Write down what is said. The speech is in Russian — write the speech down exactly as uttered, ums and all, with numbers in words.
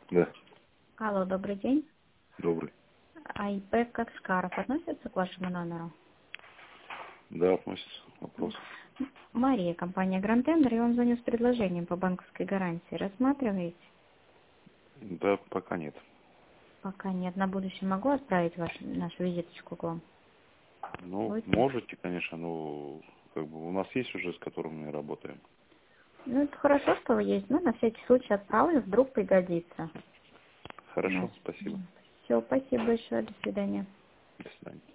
Да, Алло, добрый день. добрый. А ИП Кацкаров относится к вашему номеру? Да, относится. Вопрос. М, Мария, компания Grand Tender, я вам звоню с предложением по банковской гарантии. Рассматриваете? Да, пока нет. Пока нет. На будущее могу отправить ваш, нашу визиточку к вам? Ну, Будете? можете, конечно, но как бы у нас есть уже, с которыми мы работаем. Ну, это хорошо, что вы есть. Ну, на всякий случай отправлю, вдруг пригодится. Хорошо, спасибо. Все, спасибо большое. До свидания. До свидания.